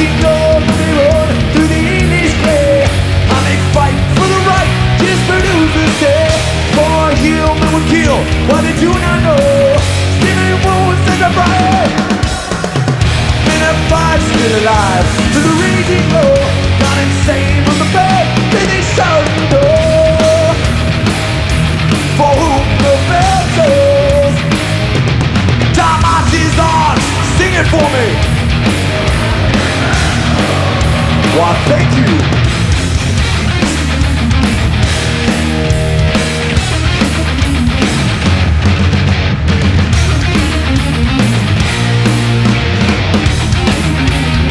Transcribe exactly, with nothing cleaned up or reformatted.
raging on the road through the English clay. And they fight for the right, just for losers day. For a human would kill what they do not know. Stealing wounds and a bride. Men are five still alive through the raging glow. Gone insane on the bed, then they shout no. For whom the bell tolls. Time marches on, sing it for me. Why, thank you.